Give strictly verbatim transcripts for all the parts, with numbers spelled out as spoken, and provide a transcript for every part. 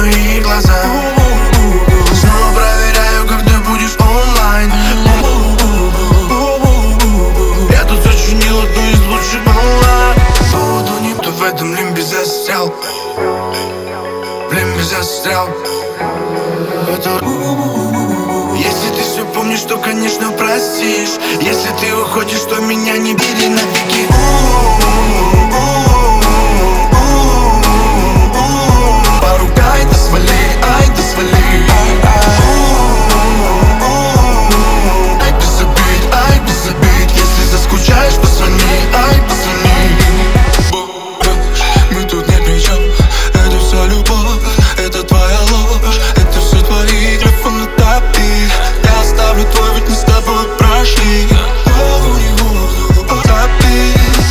мои глаза. Снова проверяю, как ты будешь онлайн. Я тут сочинил одну из лучших баллад. Буду не кто в этом лимбе застрял. В лимбе застрял. Если ты все помнишь, то, конечно, простишь. Если ты уходишь, то меня не бери навеки. Поругай, да свали, ай, да свали. Ай, без обид, ай, без обид. Если заскучаешь, позвони, ай, позвони. Мы тут ни при чем, это все любовь, это твоя ложь, это все твои грифы на топи. Я оставлю твой, ведь мы с тобой прошли. Голову не буду потопить.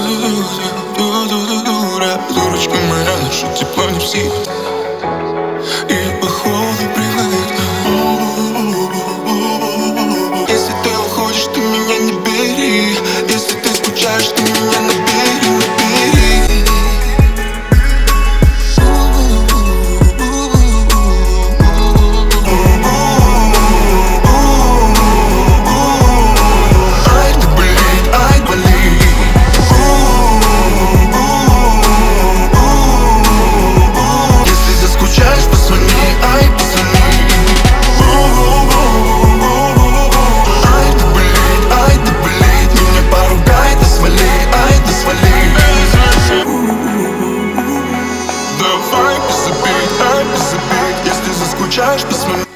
Дурочка моя, наше тепло не в силах, и я по холоду привык. Если ты уходишь, ты меня не бери. Если ты скучаешь, ты меня набери, набери. Ай, да болит, ай, болит. Если заскучаешь, позвони, ай, позвони. Ай, да болит, ай, да болит. Меня поругай, да свали, ай, да свали. Давай без обид, ай, без обид. Если заскучаешь, позвони.